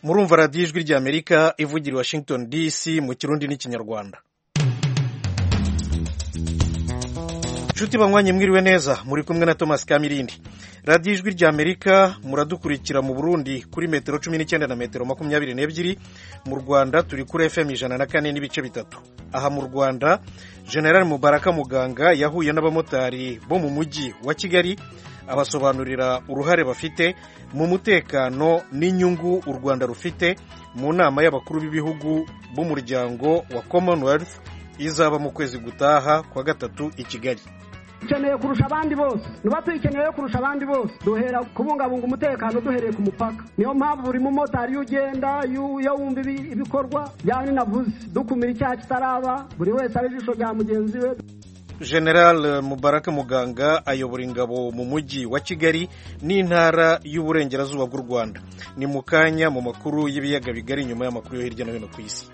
murumva radiyo ijwi ry'Amerika ivugira i Washington DC mu kirundi n'ikinyarwanda. Nshuti banywanyi mwiriwe neza, muri kumwe na Thomas Kamirindi. Radiyo ijwi ry'Amerika muradukurikira mu Burundi kuri metero 19 na metero 22, mu Rwanda turi kuri FM 104 n'ibice bitatu. Aha mu Rwanda General Mubaraka Muganga yahuye n'abamotari bo mu mujyi wa Kigali abasobanurira uruhare bafite mu mutekano n'inyungu u Rwanda rufite mu nama y'abakuru b'ibihugu b'umuryango wa Commonwealth izaba mu kwezi gutaha kwa gatatu i Kigali. Dukeneye kurusha abandi bose, nuba tuyikeneye kurusha abandi bose, duhera kubungabunga umutekano duhereye ku mupaka. Niyo mpamvu buri mumotari ugenda yumva ibikorwa byane navuze, dukumira icyaha kitaraba, buri wese ari ijisho rya mugenzi we. General Mubaraka Muganga ayobora ingabo mu mujyi wa Kigali n'intara y'uburengerazuba bw'u Rwanda. Ni mukanya mu makuru y'ibiyaga bigari nyuma y'amakuru yo hirya no hino ku isi.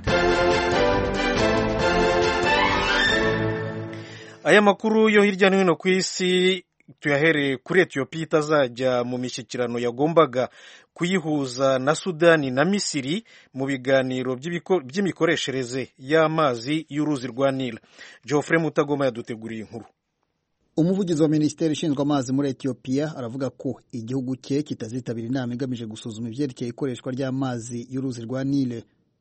Aya makuru yo hirya no hino ku isi tuyahereye kuri Ethiopia itazajya mu mishyikirano yagombaga kuyihuza na Sudani na Misiri mu biganiro by'imikoreshereze y'amazi y'uruzi rwa Nile. Geoffrey Mutagoma yaduteguriye inkuru. Umuvugizi wa Minisiteri ishinzwe amazi muri Ethiopia aravuga ko igihugu cye kitazitabira inama igamije gusuzuma ivyerekeye ikoreshwa ry'amazi y'uruzi rwa Nile.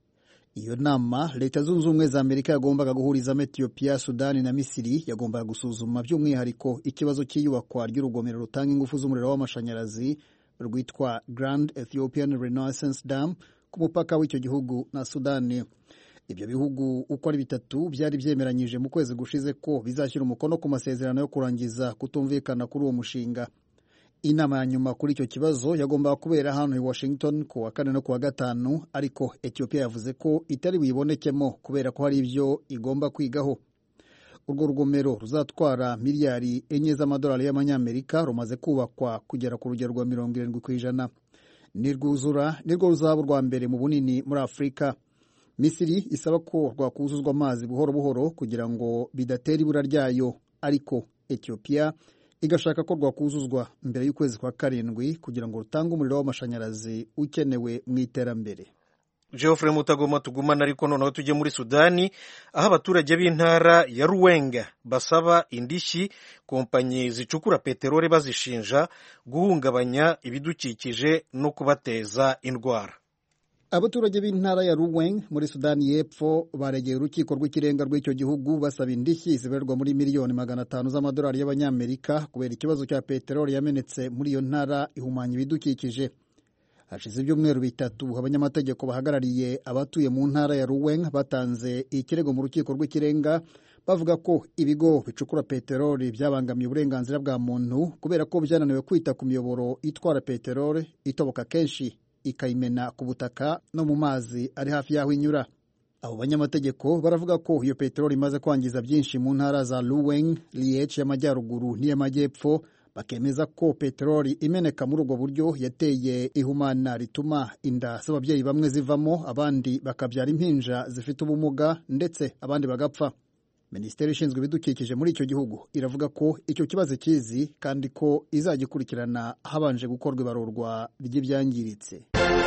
Iyo nama Leta Zunze Ubumwe za Amerika yagombaga guhurizamo Ethiopia, Sudani na Misiri yagombaga gusuzuma by'umwihariko ikibazo cy'iyubakwa ry'urugomero rutanga ingufu z'umuriro w'amashanyarazi rwitwa Grand Ethiopian Renaissance Dam ku mupaka w'icyo gihugu na Sudani. Ibyo bihugu uko ari bitatu byari byemeranyije mu kwezi gushize ko bizashyira umukono ku masezerano yo kurangiza kutumvikana kuri uwo mushinga. Inama ya nyuma kuri icyo kibazo yagombaga kubera hano i Washington ku wa 4 no ku wa 5, ariko Ethiopia yavuze ko itari buyibonekemo kubera ko hari ibyo igomba kwigaho. Urwo rugomero ruzatwara miliyari 4 z'amadolari y'amanyamerika rumaze kubakwa kugera ku rugero rwa 70%. Nirwuzura nirwo ruzaba rwa mbere mu bunini muri Afrika. Misiri isaba ko rwakuzuzwa amazi buhoro buhoro kugira ngo bidatera ibura ryayo, ariko Ethiopia igashaka ko rwakuzuzwa mbere y'ukwezi kwa 7 kugira ngo rutange umuriro w'amashanyarazi ukenewe mu iterambere. Geoffrey Mutagoma tugumana, ariko noneho tujye muri Sudani aho abaturage b'intara ya Ruwenga basaba indishyi kompanyi zicukura peteroli bazishinja guhungabanya ibidukikije no kubateza indwara. Abaturage b'intara ya Ruweng muri Sudani y'Epfo baregeye urukiko rw'ikirenga rw'icyo gihugu basaba indishyi ziberwa muri miliyoni 500 z'amadolari y'abanyamerika kubera ikibazo cya peteroli yamenetse muri iyo ntara ihumanya ibidukikije. Hashize ibyumweru bitatu abanyamategeko bahagarariye abatuye mu ntara ya Ruweng batanze ikirego mu rukiko rw'ikirenga bavuga ko ibigo bicukura peteroli byabangamiye uburenganzira bwa muntu kubera ko byananiwe kwita ku miyoboro itwara peteroli itoboka kenshi ikayimena ku butaka no mu mazi ari hafi y'aho inyura. Abo banyamategeko baravuga ko iyo peteroli imaze kwangiza byinshi mu ntara za Ruweng, Liech y'amajyaruguru n'iy'amajyepfo, bakemeza ko peteroli imeneka muri ubwo buryo yateye ihumana rituma inda z'ababyeyi bamwe zivamo, abandi bakabyara impinja zifite ubumuga ndetse abandi bagapfa. Minisiteri ishinzwe ibidukikije muri icyo gihugu iravuga ko icyo kibazo kizi kandi ko izagikurikirana habanje gukorwa ibarurwa ry'ibyangiritse.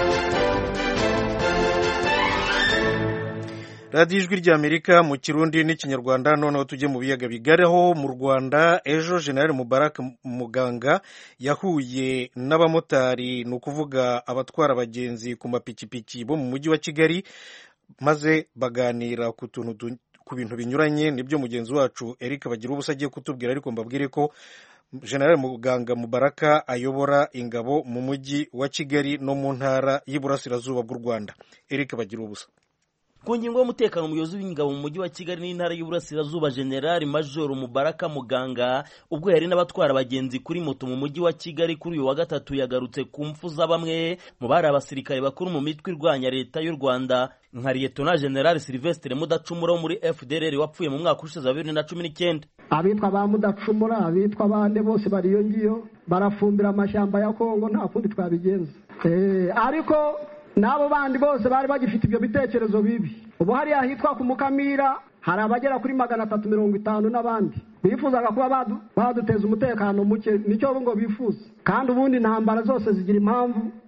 Radiyo ijwi ry'Amerika mu kirundi n'ikinyarwanda. Noneho tujye mu biyaga bigariho mu Rwanda. Ejo General Mubaraka Muganga yahuye n'abamotari, ni ukuvuga abatwara abagenzi ku mapikipiki bo mu mujyi wa Kigali, maze baganira ku bintu binyuranye. Nibyo mugenzi wacu Eric Bagirubusa agiye kutubwira, ariko mbabwire ko General Muganga Mubaraka ayobora ingabo mu mujyi wa Kigali no mu ntara y'Iburasirazuba bw'u Rwanda. Eric Bagirubusa. Ku ngingo y'umutekano, umuyobozi w'ingabo mu mujyi wa Kigali n'intara y'Iburasirazuba General Major Mubaraka Muganga ubwo yari n'abatwara abagenzi kuri moto mu mujyi wa Kigali kuri uyu wa gatatu yagarutse ku mfu za bamwe mu bari abasirikare bakuru mu mitwe irwanya leta y'u Rwanda nka Lieutenant General Sylvestre Mudacumura wo muri FDLR wapfuye mu mwaka ushize 2019. Abitwa ba Mudacumura, abitwa bande bose bariyo ngiyo barafumbira amashyamba ya Kongo, nta kundi twabigenza. Ariko nabo bandi bose bari bagifite ibyo bitekerezo bibi. Ubu hari ahitwa ku Mukamira hari abagera kuri 350 n'abandi bifuzaga kuba baduteza umutekano muke, nicyo ngo bifuza. Kandi ubundi intambara zose zigira impamvu,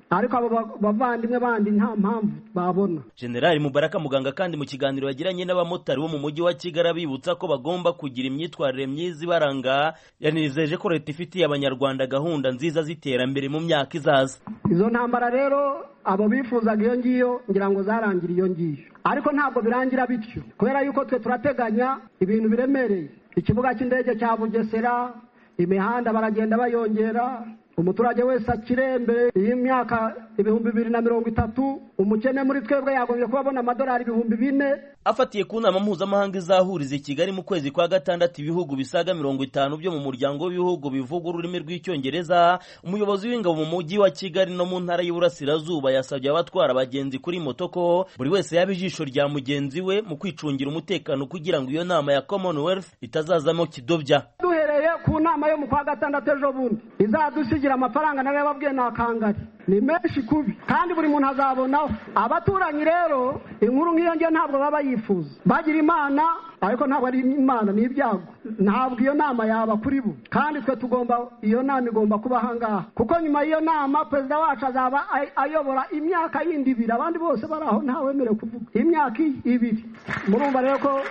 ariko abo bavandimwe bandi nta mpamvu babona. General Mubaraka Muganga kandi mu kiganiro yagiranye n'abamotari bo mu mujyi wa Kigali abibutsa ko bagomba kugira imyitwarire myiza ibaranga, yanizeje ko leta ifitiye abanyarwanda gahunda nziza z'iterambere mu myaka izaza. Izo ntambara rero abo bifuzaga iyo ngiyo ngira ngo zarangira iyo ngiyo, ariko ntabwo birangira bityo, kubera yuko twe turateganya ibintu biremereye. Ikibuga cy'indege cya Bugesera, imihanda baragenda bayongera, umuturage wese akirembe y'imyaka 2030, umukene muri twebwe yagombye kubabona amadolari 4,000. Afatiye ku nama mpuzamahanga izahuriza i Kigali mu kwezi kwa gatandatu ibihugu bisaga 50 byo mu muryango w'ibihugu bivuga ururimi rw'icyongereza, umuyobozi w'ingabo mu mujyi wa Kigali no mu ntara y'Uburasirazuba yasabye abatwara abagenzi kuri moto ko buri wese yaba ijisho rya mugenzi we mu kwicungira umutekano kugira ngo iyo nama ya Commonwealth itazazamo kidobya. Duhereye ku nama yo mu kwa gatandatu ejo bundi izadusigira amafaranga nawe babwiye nakangari ni menshi kubi, kandi buri muntu azabonaho. Abaturanyi rero inkuru nk'iyo ngiyo ntabwo baba yifuza, bagira imana ariko ntabwo ari imana, ni ibyago. Ntabwo iyo nama yaba kuri bo, kandi twe tugomba, iyo nama igomba kuba ahangaha, kuko nyuma y'iyo nama perezida wacu azaba ayobora imyaka yindi 2, abandi bose bari aho ntawemerewe kuvuga imyaka 2. Murumva rero ko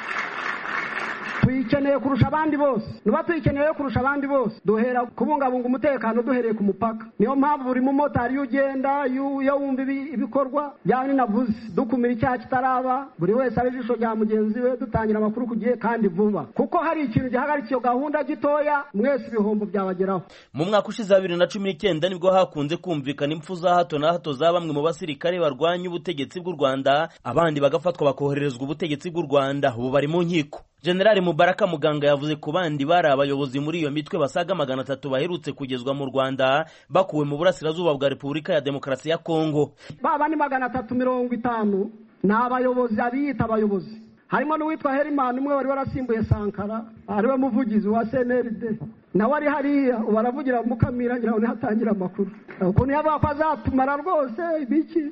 tuyikeneye kurusha abandi bose. Nuba tuyikeneye kurusha abandi bose, duhera kubungabunga umutekano duhereye ku mupaka. Niyo mpamvu buri mumotari ugenda yo wumva ibikorwa byane navuze, dukumira icyaha kitaraba, buri wese abijisho rya mugenzi we, dutangira amakuru ku gihe kandi vuba, kuko hari ikintu gihagarikiye gahunda gitoya mwese ibihombo byabageraho. Mu mwaka ushize 2019 nibwo hakunze kumvikana impfu za hato na hato za bamwe mu basirikare barwanya ubutegetsi bw'u Rwanda, abandi bagafatwa bakoherezwa ubutegetsi bw'u Rwanda, ubu bari mu nkiko. General Mubaraka Muganga yavuze ku bandi bari abayobozi muri iyo mitwe basaga 300 baherutse kugezwa mu Rwanda bakuwe mu Burasirazuba bwa Repubulika ya Demokarasi ya Kongo. Baba ni 350 na abayobozi abiyita abayobozi, harimo n'uwitwa Herimana umwe wari warasimbuye Sankara ariwe muvugizi wa CNRD, nawe ari hariya baravugira Mukamira ngira ngo hatangira amakuru ukuntu yavuga ko azatumara rwose ibiki.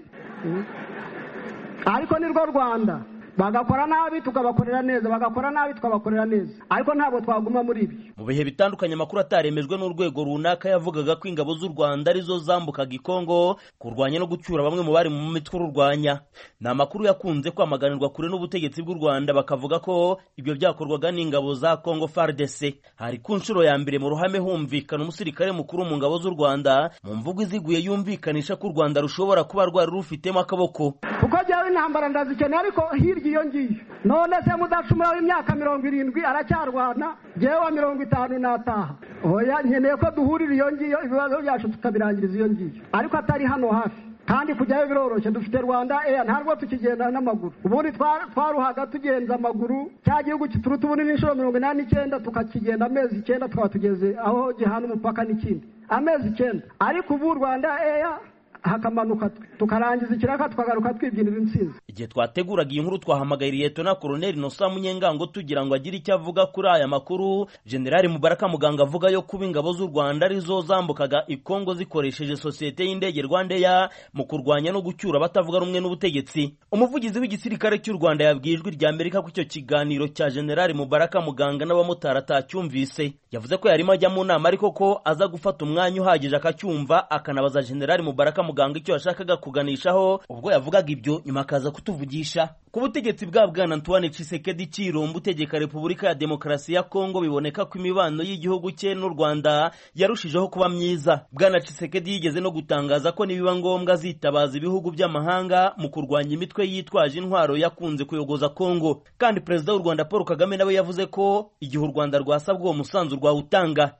Ariko ni rwo Rwanda, bagakora nabi tukabakorera neza, bagakora nabi tukabakorera neza, ariko ntabwo twaguma muri ibi. Mu bihe bitandukanye amakuru ataremejwe n'urwego runaka yavugaga ko ingabo z'u Rwanda arizo zambukaga Kongo kurwanya no gucyura bamwe mu bari mu mitwe urwanya. Ni amakuru yakunze kwamaganirwa kure n'ubutegetsi bw'u Rwanda, bakavuga ko ibyo byakorwaga n'ingabo za Kongo FARDC. Hari ku nshuro ya mbere mu ruhame humvikana umusirikare mukuru mu ngabo z'u Rwanda mu mvugo iziguye yumvikanisha ko u Rwanda rushobora kuba rwari rufitemo akaboko. Kuko jyawe intambara ndazikeneye, ariko iyo ngiyo none se mudacumura w'imyaka 70 aracyarwana, jewe 50 nataha. Oya, nkeneye ko duhurira iyo ngiyo, ibibazo byacu tukabirangiriza iyo ngiyo, ariko atari hano hafi. Kandi kujyayo biroroshye, dufite Rwanda ntabwo tukigenda n'amaguru. Ubundi twaruhaga tugenza amaguru, cya gihugu kituruta ubunini inshuro 89 tukakigenda amezi 9 tukaba tugeze aho gihana umupaka n'ikindi amezi 9. Ariko ubu Rwanda hakamanuka tukarangiza ikiraka tukagaruka twibyinira intsinzi. Igihe twateguraga iyi nkuru twahamagaye Lieutenant Colonel Nosa Munyengango tugira ngo agire icyo avuga kuri aya makuru. General Mubaraka Muganga avuga yo kuba ingabo z'u Rwanda arizo zambukaga Kongo zikoresheje societe y'indege Rwandair mu kurwanya no gucyura batavuga rumwe n'ubutegetsi. Umuvugizi w'igisirikare cy'u Rwanda yabwiye Ijwi rya Amerika ko icyo kiganiro cya General Mubaraka Muganga n'abamotari atacyumvise. Yavuze ko yarimo ajya mu nama, ariko ko aza gufata umwanya uhagije akacyumva, akanabaza General Mubaraka Muganga icyo yashakaga kuganishaho ubwo yavugaga ibyo, nyuma akaza kutuvugisha. Ku butegetsi bwa Bwana Antoine Tshisekedi Tshilombo utegeka Repubulika ya Demokarasi ya Kongo, biboneka ko imibano y'igihugu cye n'u Rwanda yarushijeho kuba myiza. Bwana Tshisekedi yigeze no gutangaza ko nibiba ngombwa zitabaza ibihugu by'amahanga mu kurwanya imitwe yitwaje intwaro yakunze kuyogoza Kongo. Kandi Perezida w'u Rwanda Paul Kagame nawe yavuze ko igihe u Rwanda rwasabwa uwo musanzu rwawutanga.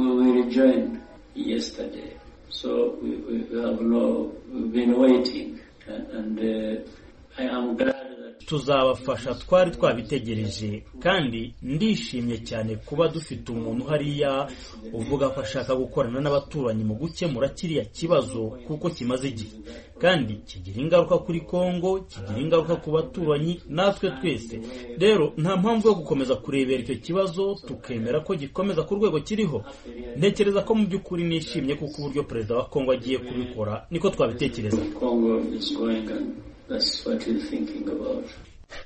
So we've been waiting and I am glad that tuzabafasha, twari twabitegereje, kandi ndishimye cyane kuba dufite umuntu hariya uvuga ko ashaka gukorana n'abaturanyi mu gukemura kiriya kibazo, kuko kimaze igihe kandi kigira ingaruka kuri Kongo, kigira ingaruka ku baturanyi natwe twese. Rero nta mpamvu yo gukomeza kurebera icyo kibazo tukemera ko gikomeza ku rwego kiriho. Ntekereza ko mu by'ukuri nishimye kuko uburyo perezida wa Kongo agiye kubikora niko twabitekereza. Congo is going and that's what we're thinking about.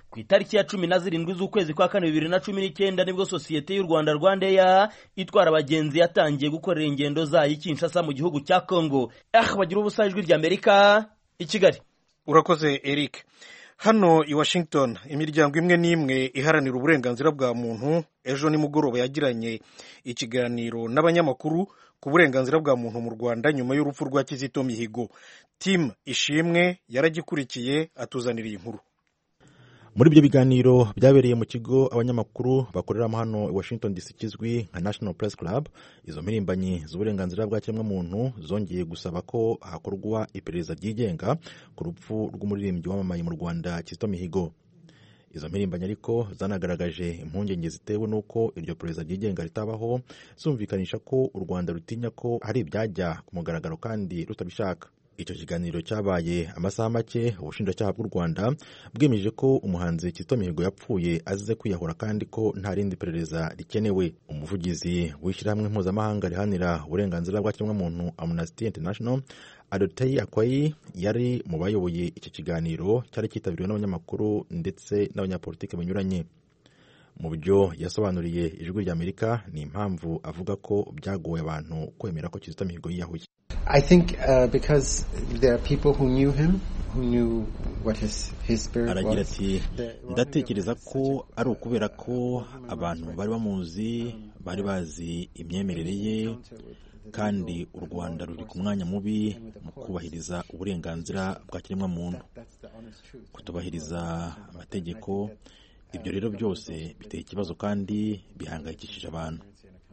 ku itariki ya 17 z'ukwezi kwa 2019 nibwo sosiyete y'u Rwanda Rwandair itwara abagenzi yatangiye gukorera ingendo zayo Kinshasa mu gihugu cya Congo. Bagira ubusa ijwi ry'Amerika i Kigali. Urakoze Eric. Hano i Washington imiryango imwe n'imwe iharanira uburenganzira bwa muntu ejo nimugoroba yagiranye ikiganiro n'abanyamakuru ku burenganzira bwa muntu mu Rwanda nyuma y'urupfu rwa Kizito Mihigo. Tim Ishimwe yaragikurikiye atuzanira iyi nkuru. Muri ibyo biganiro byabereye mu kigo abanyamakuru bakoreramo hano i Washington DC kizwi nka National Press Club, izo mpirimbanyi z'uburenganzira bwa kiremwamuntu zongeye gusaba ko hakorwa iperereza ryigenga ku rupfu rw'umuririmbyi wamamaye mu Rwanda Kizito Mihigo. Izo mpirimbanyi ariko zanagaragaje impungenge zitewe n'uko iryo perereza ryigenga ritabaho, zumvikanisha ko u Rwanda rutinya ko hari ibyajya ku mugaragaro kandi rutabishaka. Icyo kiganiro cyabaye amasaha make ubushinjacyaha bw'u Rwanda bwemeje ko umuhanzi Kizito Mihigo yapfuye azize kwiyahura kandi ko nta rindi perereza rikenewe. Umuvugizi w'ishyirahamwe mpuzamahanga rihanira uburenganzira bwa kiremwamuntu Amnesty International, Adotei Akwai, yari mu bayoboye iki kiganiro cyari cyitabiriwe n'abanyamakuru ndetse n'abanyapolitiki banyuranye. Mu byo yasobanuriye ijwi ry'Amerika ni impamvu avuga ko byagoye abantu kwemera ko Kizito Mihigo yiyahuye. I think because there are people who knew him, who knew what his spirit aragira was. ati ndatekereza ko ari ukubera ko abantu bari bamuzi, bari bazi imyemerere ye, kandi u Rwanda ruri ku mwanya mubi mu kubahiriza uburenganzira bwa kiremwamuntu, kutubahiriza amategeko. Ibyo rero byose biteye ikibazo kandi bihangayikishije abantu.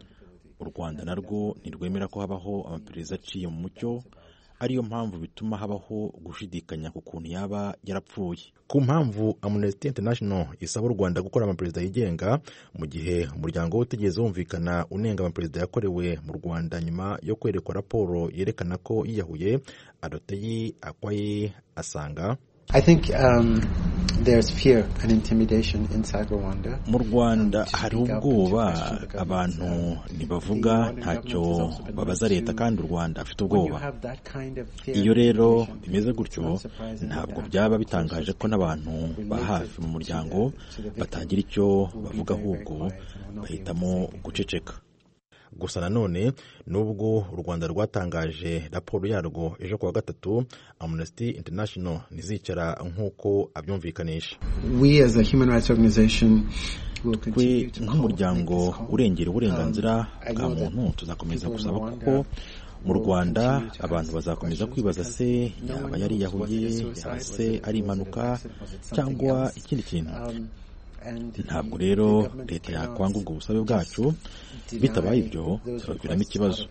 U Rwanda narwo ntirwemera ko habaho amaperereza aciye mu mucyo, ariyo mpamvu bituma habaho gushidikanya ku kuntu yaba yarapfuye. Ku mpamvu Amnesty International isaba u Rwanda gukora amaperereza yigenga, mu gihe umuryango utigeze wumvikana unenga amaperereza yakorewe mu Rwanda nyuma yo kwerekwa raporo yerekana ko yiyahuye, Adotei Akwai asanga I think there's fear and intimidation inside Rwanda. Mu Rwanda hari ubwoba, abantu ntibavuga, ntacyo babaza leta kandi u Rwanda afite ubwoba. Iyo rero bimeze gutyo, ntabwo byaba bitangaje ko n'abantu ba hafi mu muryango batagira icyo bavuga, ahubwo bahitamo guceceka. Gusa nanone nubwo u Rwanda rwatangaje raporo yarwo ejo kuwa gatatu, Amnesty International nizicara nk'uko abyumvikanisha. We as a human rights organization twe nk'umuryango urengera uburenganzira bwa muntu tuzakomeza gusaba ko mu Rwanda abantu bazakomeza kwibaza se yaba yariyahuye, yaba se ari impanuka cyangwa ikindi kintu. Ntabwo rero leta yakwanga ubwo busabe bwacu, bitabaye ibyo tuzaviramo ikibazo.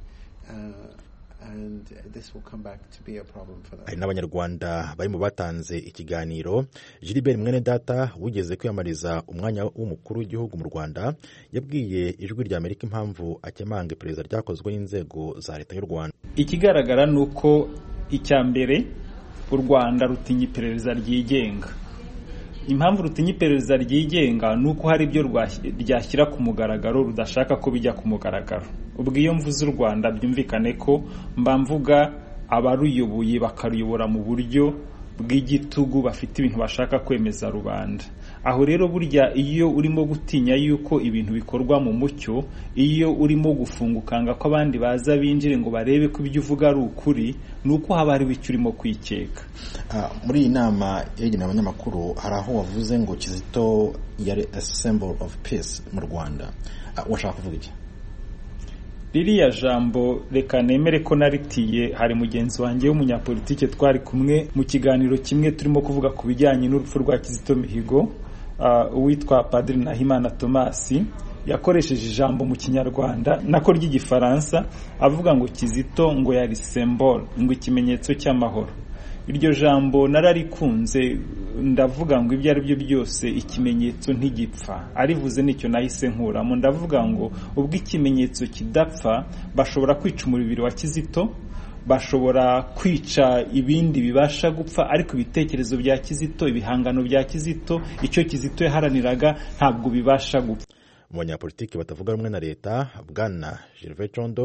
Hari n'abanyarwanda bari mu batanze ikiganiro. Gilbert Mwenedata wigeze kwiyamariza umwanya w'umukuru w'igihugu mu Rwanda yabwiye ijwi ry'Amerika impamvu akemanga iperereza ryakozwe n'inzego za leta y'u Rwanda. Ikigaragara nuko icya mbere u Rwanda rutinya iperereza ryigenga. Impamvu rutinya iperereza ryigenga nuko hari ibyo ryashyira ku mugaragaro rudashaka ko bijya ku mugaragaro. Ubwo iyo mvuze u Rwanda byumvikane ko mvuga abaruyoboye bakaruyobora mu buryo bw'igitugu, bafite ibintu bashaka kwemeza rubanda. Aho rero burya iyo urimo gutinya yuko ibintu bikorwa mu mucyo, iyo urimo gufungukanga ko abandi baza binjire ngo barebe ko ibyo uvuga ari ukuri, nuko haba hari icyo urimo kwikeka. Muri iyi nama yegenewe abanyamakuru hari aho wavuze ngo Kizito yari a symbol of peace mu Rwanda. Washaka kuvuga iki? Ririya jambo reka nemere ko naritiye, hari mugenzi wanjye w'umunyapolitike twari kumwe mu kiganiro kimwe turimo kuvuga ku bijyanye n'urupfu rwa Kizito Mihigo, uwitwa Padiri Nahimana Thomas yakoresheje ijambo mu Kinyarwanda nako ry'igifaransa avuga ngo Kizito ngo yari symbol, ngo ikimenyetso cy'amahoro. Iryo jambo nararikunze, ndavuga ngo ibyo ari byo byose ikimenyetso ntigipfa. Arivuze nicyo nahise nkuramo, ndavuga ngo ubwo ikimenyetso kidapfa bashobora kwica umubiri wa Kizito, bashobora kwica ibindi bibasha gupfa, ariko ibitekerezo bya Kizito, ibihangano bya Kizito, icyo Kizito yaharaniraga ntabwo bibasha gupfa. Abanyapolitiki batavuga rumwe na leta, Bwana Gervais Condo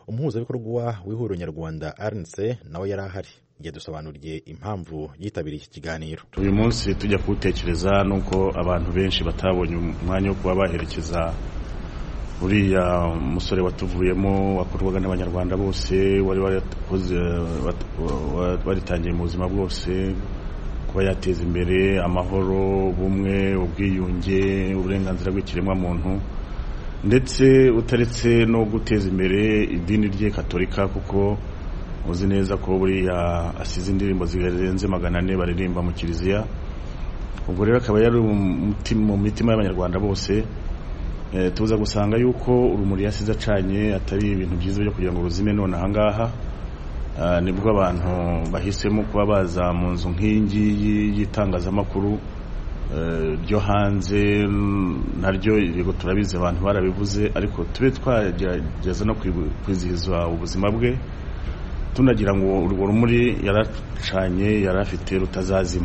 umuhuzabikorwa w'ihuriro nyarwanda RNC nawe yari ahari yadusobanuriye impamvu yitabiriye iki kiganiro. Uyu munsi tujya kuwutekereza nuko abantu benshi batabonye umwanya wo kuba baherekeza uriya musore watuvuyemo wakorwaga n'abanyarwanda bose waritangiye mu buzima bwose kuba yateza imbere amahoro, ubumwe, ubwiyunge, uburenganzira bw'ikiremwamuntu, ndetse utaretse no guteza imbere idini rye Katolika, kuko uzi neza ko buriya asize indirimbo zirenze 400 baririmba mu kiliziya. Ubwo rero akaba yari mu mitima y'abanyarwanda bose. Tuza gusanga yuko urumuri yasize acanye atari ibintu byiza byo kugira ngo ruzime none ahangaha. Nibwo abantu bahisemo kuba baza mu nzu nk'ingi y'itangazamakuru ryo hanze, naryo yego turabize abantu barabivuze, ariko tube twagerageza no kwizihiza ubuzima bwe, tunagira ngo urwo rumuri yaracanye yarafite rutazazima.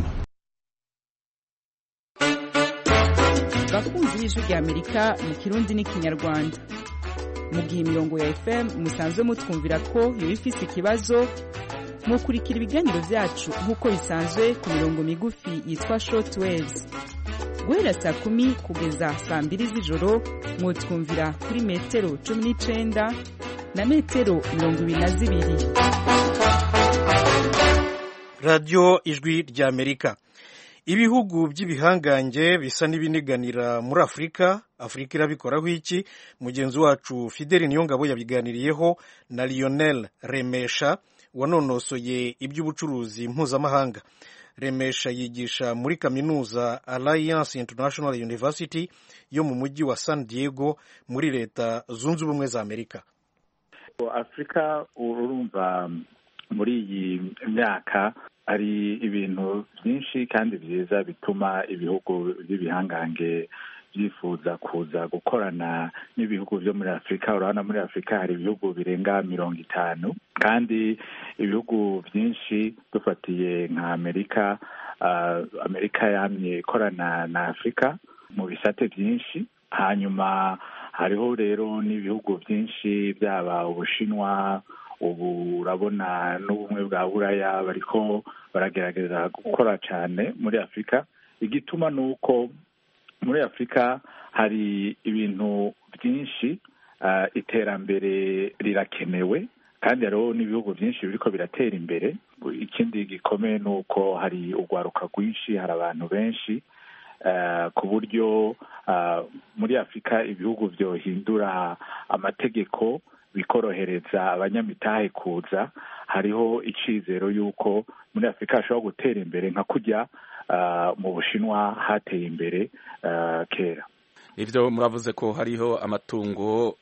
Bakunzi b'Ijwi ry'Amerika mu Kirundi n'Ikinyarwanda, mu gihe imirongo ya FM musanzwe mutwumvira ko yo ifise ikibazo, mukurikira ibiganiro byacu nk'uko bisanzwe ku mirongo migufi yitwa shortwaves. Guhera saa 10 kugeza saa 2 z'ijoro mwutwumvira kuri metero 19 na metero 22. Radio Ijwi ry'Amerika. Ibihugu by'ibihangange bisa n'ibiniganira muri Afurika irabikoraho iki? Mugenzi wacu Fideli Niyongabo yabiganiriyeho na Lionel Remesha wanonosoye iby'ubucuruzi mpuzamahanga. Remesha yigisha muri kaminuza Alliance International University yo mu mujyi wa San Diego muri Leta Zunze Ubumwe za Amerika. Afrika urumva muri iyi myaka ari ibintu byinshi kandi byiza bituma ibihugu by'ibihangange byifuza kuza gukorana n'ibihugu byo muri Afrika. Urabona muri Afrika hari ibihugu birenga 50, kandi ibihugu byinshi dufatiye nka Amerika yamye ikorana na Afrika mu bisate byinshi. Hanyuma hariho rero n'ibihugu byinshi byaba Ubushinwa, ubu urabona n'ubumwe bwa Buraya bariko baragerageza gukora cyane muri Afrika. Igituma nuko muri Afrika hari ibintu byinshi, iterambere rirakenewe, kandi hariho n'ibihugu byinshi biriko biratera imbere. Ikindi gikomeye nuko hari urwaruka rwinshi, hari abantu benshi, ku buryo muri Afrika ibihugu byohindura amategeko bikorohereza abanyamitahe kuza. Hariho icizero yuko muri Afrika hashobora gutera imbere nka kujya mu Bushinwa hateye imbere kera. Ivyo muravuze ko hariho amatungo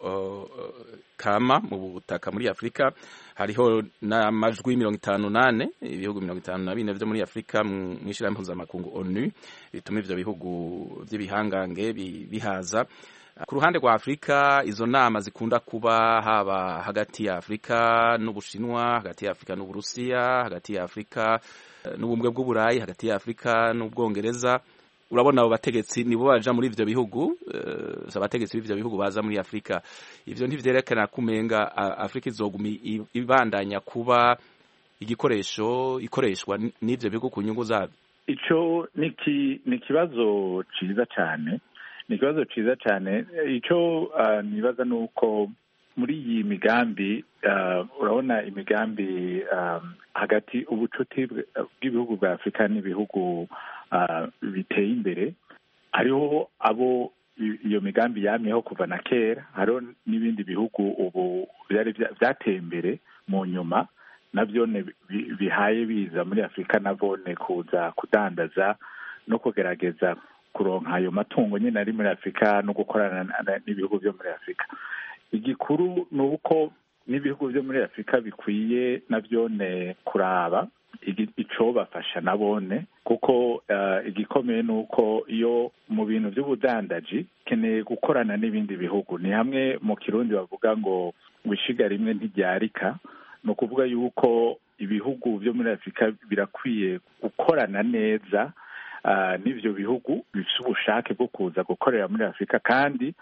kama mu butaka muri Afrika, hariho n'amajwi 58 ibihugu 54 byo muri Afrika mwishira mpuzamakungu ONU bituma ivyo bihugu by'ibihangange bihaza. Ku ruhande rwa Afrika izo nama zikunda kuba haba hagati ya Afrika n'Ubushinwa, hagati ya Afrika n'Uburusiya, hagati ya Afrika n'ubumwe bw'Uburayi, hagati ya Afrika n'Ubwongereza. Urabona abo bategetsi nibo baja muri ivyo bihugu, abategetsi b'ivyo bihugu baza muri Afrika. Ivyo ntivyerekana kumenga Afrika izogumi ibandanya kuba igikoresho ikoreshwa n'ivyo bihugu ku nyungu zabo. Ico ni kibazo ciza cyane. Ni ikibazo cyiza cyane. Icyo nibaza ni uko muri iyi migambi, urabona imigambi hagati ubucuti bw'ibihugu bwa Afrika n'ibihugu biteye imbere, hariho abo iyo migambi yamyeho kuva na kera. Hariho n'ibindi bihugu ubu byateye imbere mu nyuma, nabyo bihaye biza muri Afrika nabone kuza kudandaza no kugerageza kuronka ayo matungo nyine ari muri Afrika no gukorana n'ibihugu byo muri Afrika. Igikuru ni uko n'ibihugu byo muri Afrika bikwiye nabyone kuraba ico bafasha nabone, kuko igikomeye ni uko iyo mu bintu by'ubudandaji keneye gukorana n'ibindi bihugu. Ni hamwe mu Kirundi bavuga ngo wishiga rimwe ntiryarika, ni ukuvuga yuko ibihugu byo muri Afrika birakwiye gukorana neza n'ivyo bihugu bifite ubushake bwo kuza gukorera muri Afrika, kandi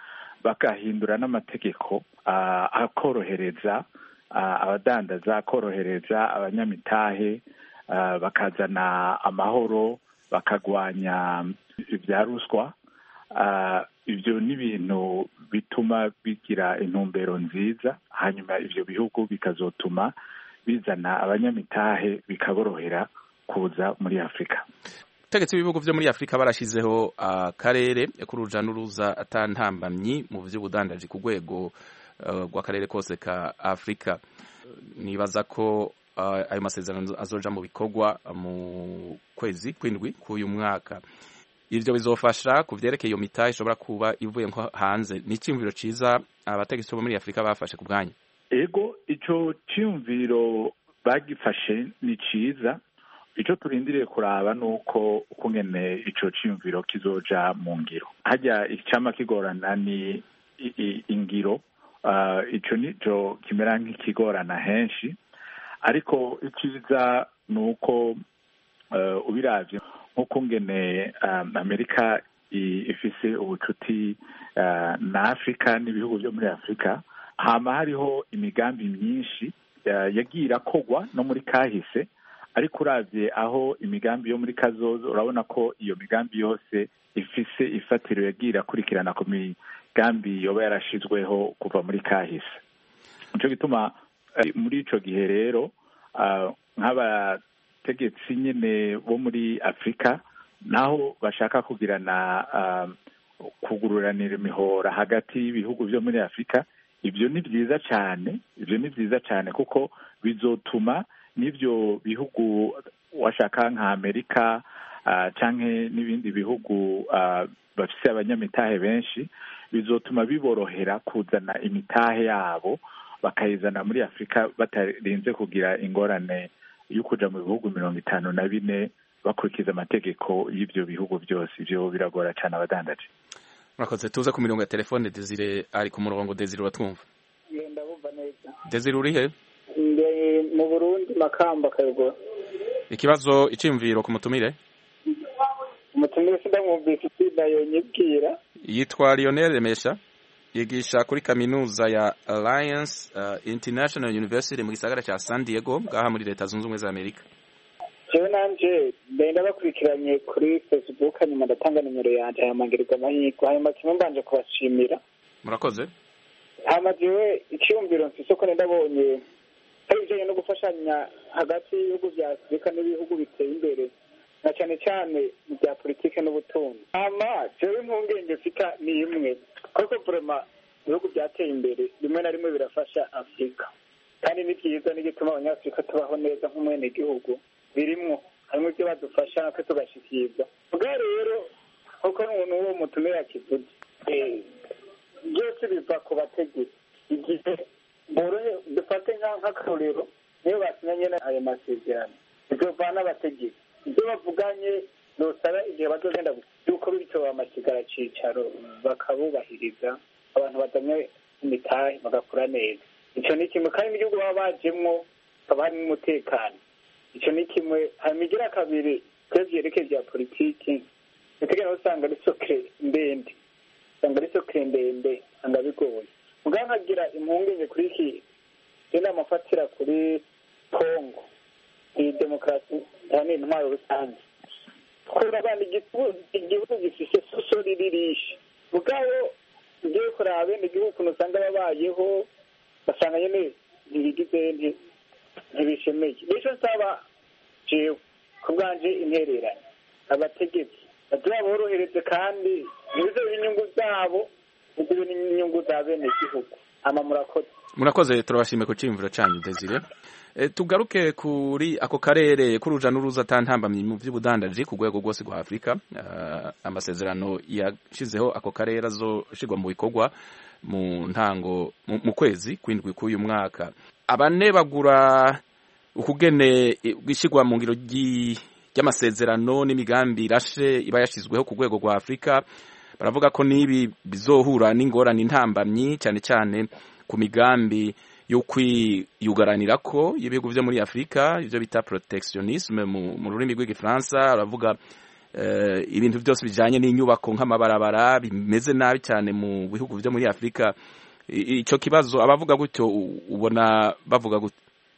bakahindura n'amategeko akorohereza abadandaza, akorohereza abanyamitahe, bakazana amahoro, bakagwanya ibya ruswa. Ibyo ni ibintu bituma bigira intumbero nziza, hanyuma ibyo bihugu bikazotuma bizana abanyamitahe, bikaborohera kuza muri Afurika. Ubutegetsi bw'ibihugu byo muri Afurika barashizeho akarere k'uruja n'uruza atantambamyi mu by'ubudandaji ku rwego rw'akarere kose ka Afurika. Nibaza ko ayo masezerano azoja mu bikorwa mu kwezi kw'indwi k'uyu mwaka. Ivyo bizofasha ku vyerekeye iyo mitahe ishobora kuba ivuye nko hanze. Ni iciyumviro ciza abategetsi bo muri Afurika bafashe ku bwanyu? Ego, ico ciyumviro bagifashe ni ciza. Ico turindiriye kuraba nuko ukungene ico ciyumviro kizoja mu ngiro. Harya icama kigorana ni ingiro. Ico nico kimera nk'ikigorana henshi, ariko iciza nuko ubiravye nk'uko ngene Amerika ifise ubucuti na Afurika n'ibihugu byo muri Afurika, hama hariho imigambi myinshi yagiye irakogwa no muri kahise, ariko uravye aho imigambi yo muri kazoza urabona ko iyo migambi yose ifise ifatiro yagiye irakurikirana ku migambi yoba yarashizweho kuva muri kahise. Nico gituma muri ico gihe rero nk'abategetsi nyene bo muri Afurika naho bashaka kugirana kugururanira imihora hagati y'ibihugu byo muri Afurika, ibyo ni byiza cyane, kuko bizotuma n'ibyo bihugu washaka nka Amerika canke n'ibindi bihugu bafise abanyamitahe benshi, bizotuma biborohera kuzana imitahe yabo bakayizana muri Afurika batarinze kugira ingorane yo kuja mu bihugu 54 bakurikiza amategeko y'ibyo bihugu byose. Ibyo biragora cyane abadandaje. Murakoze. Tuza ku mirongo ya telefone. Desire ari ku murongo. Desire, watwumva? Ndabumva neza. Desire, uri he? Mu Burundi, Makamba, Kayogoro. Ikibazo, iciyumviro ku mutumire? Umutumire sindamwumvise ikida yonyibwira. Yitwa Lionel Remesha, yigisha kuri kaminuza ya Alliance International University mu gisagara ca San Diego ngaha muri Leta Zunze Ubumwe za Amerika. Jewe nanje ndenda bakurikiranye kuri Facebook, hanyuma ndatanga nimero yanje yamangirirwa amahirwe, hanyuma kimwe mbanje kubashimira. Murakoze. Hama jewe iciyumviro mfise ko ndabonye hari ibijanye no gufashanya hagati y'ibihugu vya Afurika n'ibihugu biteye imbere, na cyane cyane mu bya politike n'ubutunzi. Hama jewe impungenge mfita ni imwe, kuko vraiment ibihugu byateye imbere rimwe na rimwe birafasha Afurika, kandi ni byiza n'igituma abanyafurika tubaho neza nk'umwenegihugu. Birimwo harimo ibyo badufasha natwe tugashikirwa. Ubwo rero kuko n'umuntu wo mutumira yakivuze, byose biva ku bategetsi. Igihe borohe dufate nk'akarorero niyo basinyanye ayo masezerano, bizovana abategetsi ibyo bavuganye nosaba igihe bazogenda yuko bityo amasigara cicaro bakabubahiriza, abantu badamye imitahe bagakura neza. Ico ni kimwe, kandi n'igihugu baba bajemwo haba harimo umutekano. Ico ni kimwe. Hanyuma igira kabiri, twebwe vyerekeye vya politiki nitegera usanga ari sokre ndende, usanga bigoye. Mugabo nkagira impungenge kuri iki genda amafatira kuri Kongo, iyi demokarasi yani intwaro rusange. Kora abandi igihugu gifise soso riririshe. Mugabo ugiye kuraba bene igihugu ukuntu usanga babayeho, basanga nyene ntibigize ntibishemeye. Nico nsaba jewe ku bwanje intereranye abategetsi borohereze, kandi nizo inyungu zabo nizo n'inyungu za bene igihugu. Ama murakoze. Turabashimiye ku ciyumviro canyu Desire. Tugaruke kuri ako karere k'uruja n'uruza atantambamye mu by'ubudandaji ku rwego rwose rwa Afurika. Amasezerano yashizeho ako karere azoshirwa mu bikorwa mu ntango mu kwezi kw'indwi k'uyu mwaka. Abane bagura ukugene gishirwa mu ngiro ry'amasezerano n'imigambi rashe iba yashizweho ku rwego rwa Afurika, baravuga ko nibi bizohura n'ingorane intambamyi cyane cyane ku migambi yo kwiyugaranira ko ibihugu byo muri Afurika, ivyo bita protectionisme mu rurimi rw'igifaransa. Baravuga ibintu byose bijanye n'inyubako nk'amabarabara bimeze nabi cyane mu bihugu byo muri Afrika. Ico kibazo abavuga gutyo ubona bavuga gute?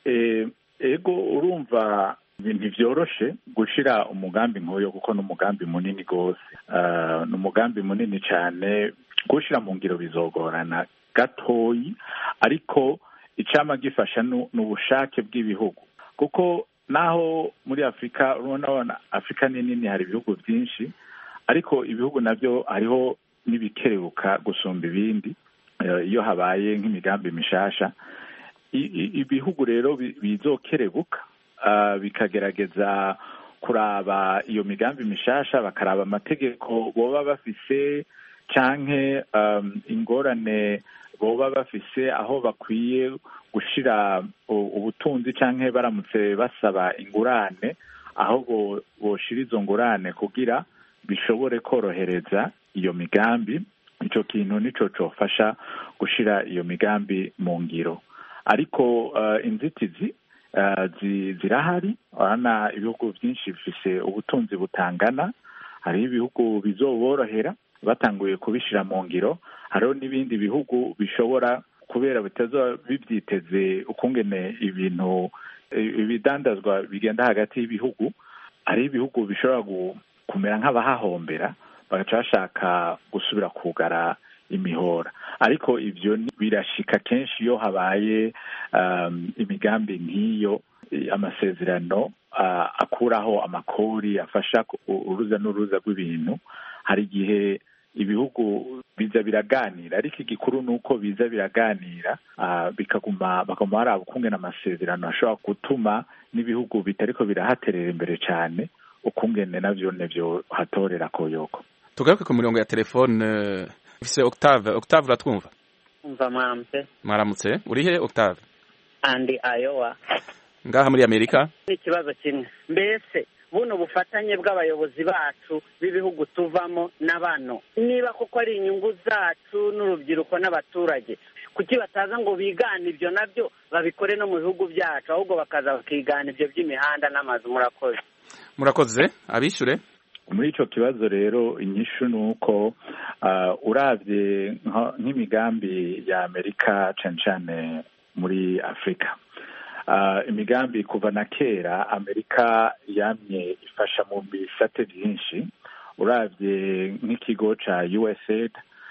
Ego urumva ntivyoroshe gushira umugambi nk'uyo kuko n'umugambi munini gose, n'umugambi munini cyane gushira mu ngiro bizogorana gatoyi, ariko icama gifasha n'ubushake bw'ibihugu, kuko naho muri Afrika urabona Afrika nini hari ibihugu byinshi, ariko ibihugu navyo hariho n'ibikerebuka gusumba ibindi iyo habaye nk'imigambi mishasha. Ibihugu rero bizokerebuka bikagerageza kuraba iyo migambi mishasha, bakaraba amategeko boba bafise canke ingorane boba bafise aho bakwiye gushira ubutunzi, canke baramutse basaba ingurane aho boshira izo ngurane kugira bishobore korohereza iyo migambi. Ico kintu nico cofasha gushira iyo migambi mu ngiro, ariko inzitizi zirahari. Urabona ibihugu byinshi bifise ubutunzi butangana, hariho ibihugu bizoborohera batanguye kubishira mu ngiro, hariho n'ibindi bihugu bishobora kubera bitazoba bivyiteze ukungene ibintu ibidandazwa bigenda hagati y'ibihugu, hariho ibihugu bishobora kumera nk'abahahombera bagaca bashaka gusubira kugara imihora. Ariko ivyo birashika kenshi iyo habaye imigambi nk'iyo, amasezerano akuraho amakori afasha uruza n'uruza rw'ibintu. Hari igihe ibihugu biza biraganira, ariko igikuru nuko biza biraganira bakaguma baraba ukungene amasezerano ashobora gutuma n'ibihugu bitariko birahaterera imbere cyane ukungene navyo hatorera koyoko. Tugaruke ku mirongo ya telefone. Ufise Octave uratwumva? Umva mwaramutse. Mwaramutse. Urihe Octave? Andi Iowa. Ngaha muri Amerika? Ni ikibazo kimwe. Mbese buno bufatanye bw'abayobozi bacu b'ibihugu tuvamo na bano, niba koko ari inyungu zacu n'urubyiruko n'abaturage, kuki bataza ngo bigane ibyo nabyo babikore no mu bihugu byacu, ahubwo bakaza bakigana ibyo by'imihanda n'amazu? Murakoze. Abishure muri ico kibazo rero inyishu nuko uravye nk'imigambi ya Amerika cane muri Afrika, imigambi kuva na kera Amerika yamye ifasha mu bisate byinshi. Uravye nk'ikigo ca USAID,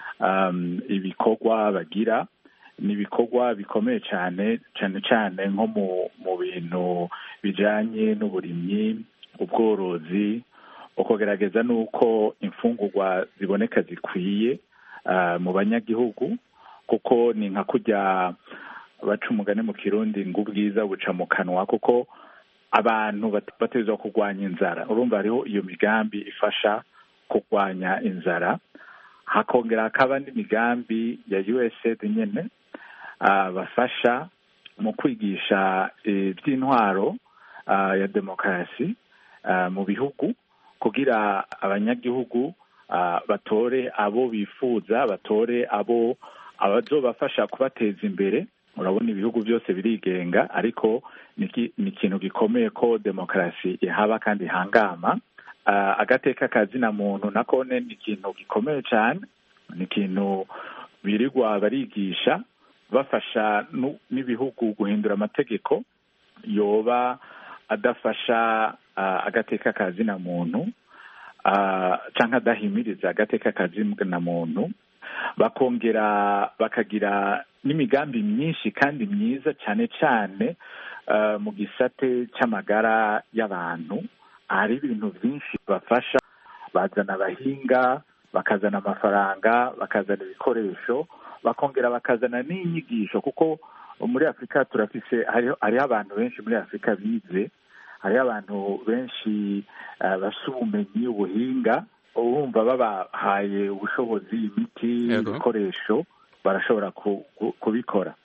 ibikorwa bagira n'ibikorwa bikomeye cyane nko mu bintu bijanye n'uburimyi, ubworozi, ukugerageza nuko imfungurwa ziboneka zikwiye mu banyagihugu, kuko ni nka kujya baca umugani mu Kirundi ngo ubwiza buca mu kanwa, kuko abantu bategerezwa kurwanya inzara. Urumva hariho iyo migambi ifasha kurwanya inzara, hakongera hakaba n'imigambi ya USAID nyene bafasha mu kwigisha iby'intwaro ya demokarasi mu bihugu, kugira abanyagihugu batore abo bifuza, batore abo abazobafasha kubateza imbere. Urabona ibihugu byose birigenga, ariko ni ikintu gikomeye ko demokarasi ihaba kandi ihangama. Agateka kazina muntu nakone ni ikintu gikomeye cyane, ni ikintu birirwa barigisha bafasha n'ibihugu guhindura amategeko yoba adafasha agateka kazina muntu canke adahimiriza agateka kazina muntu. Bakongera bakagira n'imigambi myinshi kandi myiza cyane cyane mu gisate cy'amagara y'abantu. Hari ibintu byinshi bafasha, bazana abahinga, bakazana amafaranga, bakazana ibikoresho, bakongera bakazana n'inyigisho, kuko muri Afrika turafise hariho abantu benshi muri Afrika bize, hariho abantu benshi bafise ubumenyi, ubuhinga. Urumva babahaye ubushobozi, imiti, ibikoresho, barashobora kubikora.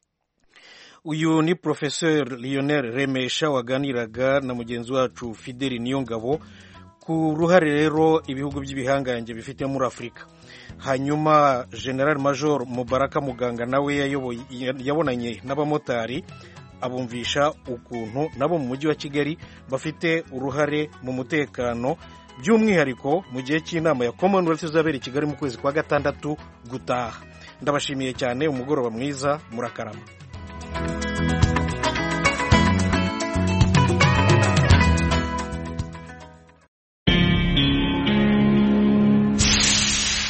Uyu ni Professeur Lionel Remesha waganiraga na mugenzi wacu Fideli Niyongabo ku ruhare rero ibihugu by'ibihangange bifite muri Afrika. Hanyuma General Major Mubaraka Muganga nawe yabonanye n'abamotari, abumvisha ukuntu nabo mu mujyi wa Kigali bafite uruhare mu mutekano by'umwihariko mu gihe cy'inama ya Commonwealth izabera i Kigali mu kwezi kwa gatandatu gutaha. Ndabashimiye cyane, umugoroba mwiza, murakarama.